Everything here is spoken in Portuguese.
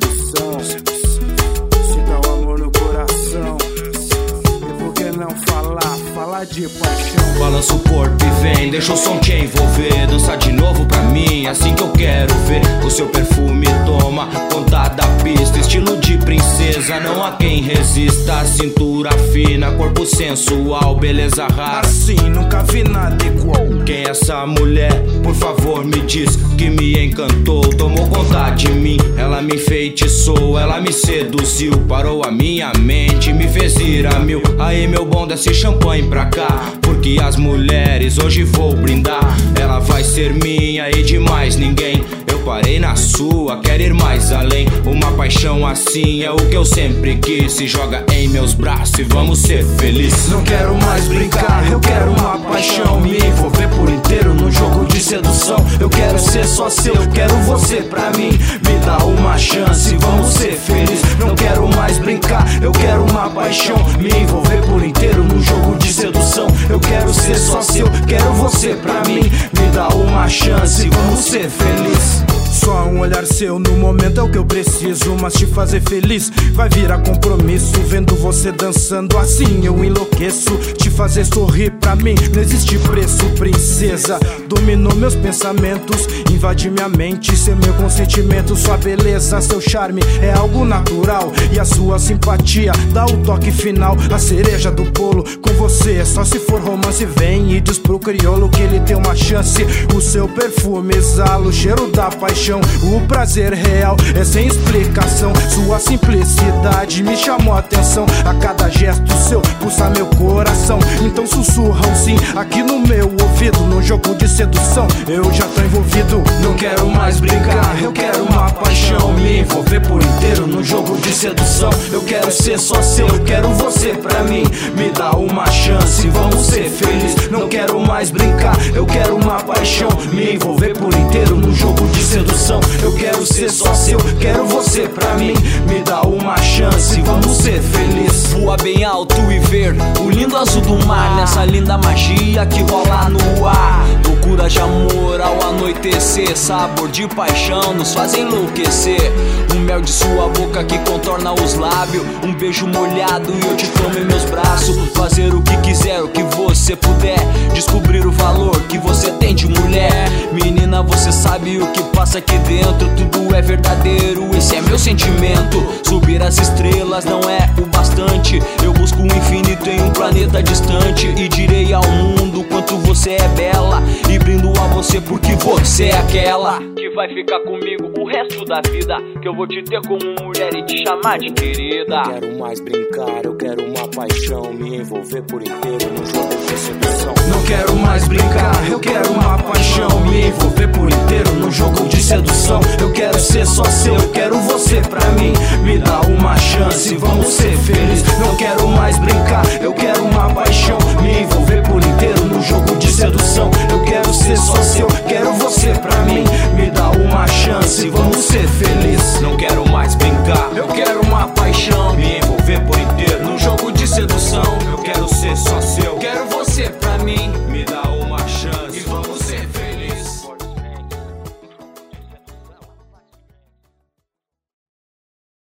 sedução. Sinta o amor no coração. E por que não falar de paixão? Balança o corpo e vem, deixa o som te envolver. Dança de novo pra mim, assim que eu quero ver. O seu perfume toma conta da pista. Estilo de princesa, não há quem resista. Cintura fina, corpo sensual, beleza rara. Assim, nunca vi nada igual. Quem é essa mulher? Por favor me diz que me encantou. Tomou conta de mim, ela me enfeitiçou. Ela me seduziu, parou a minha mente, me fez ir a mil. Aí meu bom, desce champanhe pra cá, porque as mulheres hoje vou brindar. Ela vai ser minha e de mais ninguém. Eu parei na sua, quero ir mais além. Uma paixão assim é o que eu sempre quis. Se joga em meus braços e vamos ser felizes. Não quero mais brincar, eu quero uma paixão. Me envolver por inteiro num jogo de sedução. Eu quero ser só seu, eu quero você pra mim. Me dá uma chance, vamos ser felizes. Não quero mais brincar, eu quero uma paixão. Me envolver por inteiro num jogo de sedução. Eu quero ser só seu, quero você pra mim. Me dá uma chance, vamos ser felizes. Só um olhar seu no momento é o que eu preciso. Mas te fazer feliz vai virar compromisso. Vendo você dançando assim eu enlouqueço. Te fazer sorrir pra mim não existe preço, princesa. Dominou meus pensamentos, invade minha mente. Seu meu consentimento, sua beleza, seu charme é algo natural. E a sua simpatia dá o toque final, a cereja do bolo. Com você só se for romance. Vem e diz pro crioulo que ele tem uma chance. O seu perfume exala o cheiro da paixão. O prazer real é sem explicação. Sua simplicidade me chamou a atenção. A cada gesto seu pulsa meu coração. Então sussurram sim aqui no meu ouvido. Num jogo de sedução eu já tô envolvido. Não quero mais brincar, eu quero uma paixão. Me envolver por inteiro num jogo de sedução. Eu quero ser só seu, eu quero você pra mim. Me dá uma chance, vamos ser felizes. Não quero mais brincar, eu quero uma paixão. Me envolver por inteiro num jogo de sedução. Eu quero ser só seu, quero você pra mim. Me dá uma chance, vamos ser felizes. Voa bem alto e ver o lindo azul do mar. Nessa linda magia que rola no ar. Loucura de amor ao anoitecer. Sabor de paixão nos faz enlouquecer. Um mel de sua boca que contorna os lábios. Um beijo molhado e eu te tomo em meus braços. Fazer o que quiser, o que você puder. Descobrir o valor que você tem de mulher. Menina, você sabe o que passa aqui dentro. Tudo é verdadeiro, esse é meu sentimento. Subir as estrelas não é o bastante. Eu busco o infinito em um planeta distante. E direi ao mundo quanto você é bela. E brindo a você porque você é aquela que vai ficar comigo o resto da vida. Que eu vou te ter como mulher e te chamar de querida. Não quero mais brincar, eu quero uma paixão. Me envolver por inteiro num jogo de sedução. Não quero mais brincar, eu quero uma paixão. Me envolver por inteiro num jogo de sedução. Eu quero ser só seu, eu quero você pra mim. Me dá uma chance, vamos ser